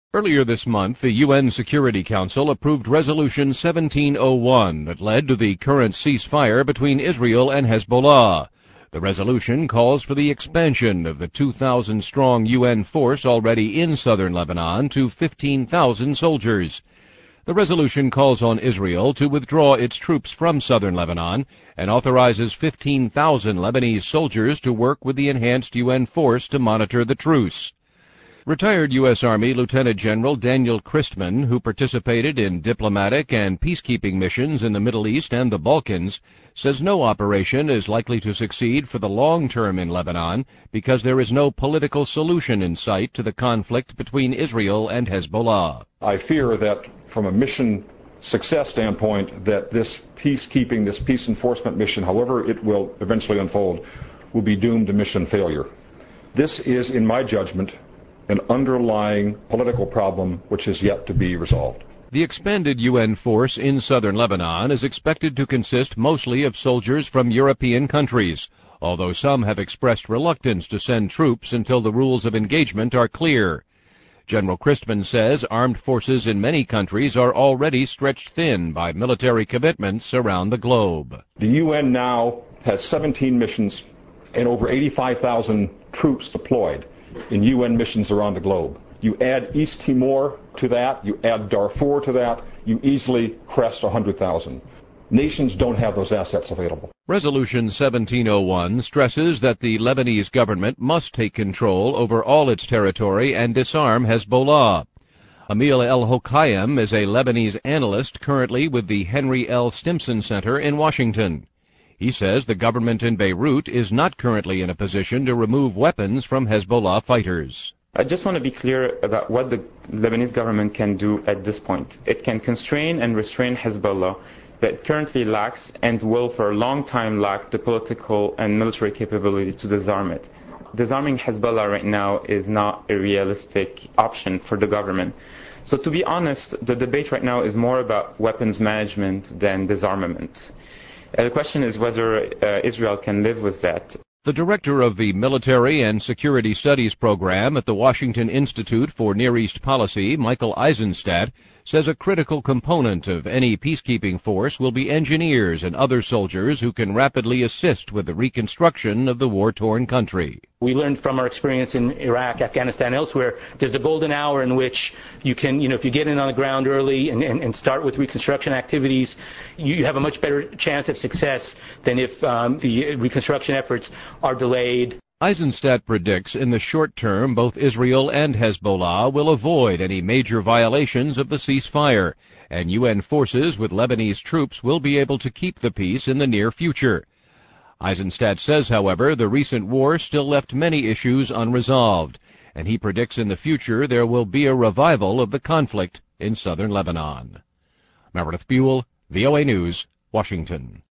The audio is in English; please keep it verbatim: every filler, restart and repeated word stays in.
Earlier this month, the U N Security Council approved Resolution seventeen oh one that led to the current ceasefire between Israel and Hezbollah. The resolution calls for the expansion of the two thousand strong U N force already in southern Lebanon to fifteen thousand soldiers. The resolution calls on Israel to withdraw its troops from southern Lebanon and authorizes fifteen thousand Lebanese soldiers to work with the enhanced U N force to monitor the truce. Retired U S Army Lieutenant General Daniel Christman, who participated in diplomatic and peacekeeping missions in the Middle East and the Balkans, says no operation is likely to succeed for the long term in Lebanon because there is no political solution in sight to the conflict between Israel and Hezbollah. I fear that from a mission success standpoint, that this peacekeeping, this peace enforcement mission, however it will eventually unfold, will be doomed to mission failure. This is, in my judgment, an underlying political problem which is yet to be resolved. The expanded U N force in southern Lebanon is expected to consist mostly of soldiers from European countries, although some have expressed reluctance to send troops until the rules of engagement are clear. General Christman says armed forces in many countries are already stretched thin by military commitments around the globe. The U N now has seventeen missions and over eighty-five thousand troops deployed in U N missions around the globe. You add East Timor to that, you add Darfur to that, you easily crest one hundred thousand. Nations don't have those assets available. Resolution seventeen oh one stresses that the Lebanese government must take control over all its territory and disarm Hezbollah. Emil El-Hokayem is a Lebanese analyst currently with the Henry L. Stimson Center in Washington. He says the government in Beirut is not currently in a position to remove weapons from Hezbollah fighters. I just want to be clear about what the Lebanese government can do at this point. It can constrain and restrain Hezbollah that currently lacks and will for a long time lack the political and military capability to disarm it. Disarming Hezbollah right now is not a realistic option for the government. So to be honest, the debate right now is more about weapons management than disarmament. Uh, the question is whether uh, Israel can live with that. The director of the Military and Security Studies program at the Washington Institute for Near East Policy, Michael Eisenstadt, says a critical component of any peacekeeping force will be engineers and other soldiers who can rapidly assist with the reconstruction of the war-torn country. We learned from our experience in Iraq, Afghanistan, elsewhere, there's a golden hour in which you can, you know, if you get in on the ground early and, and, and start with reconstruction activities, you, you have a much better chance of success than if um, the reconstruction efforts are delayed. Eisenstadt predicts in the short term both Israel and Hezbollah will avoid any major violations of the ceasefire, and U N forces with Lebanese troops will be able to keep the peace in the near future. Eisenstadt says, however, the recent war still left many issues unresolved, and he predicts in the future there will be a revival of the conflict in southern Lebanon. Meredith Buell, V O A News, Washington.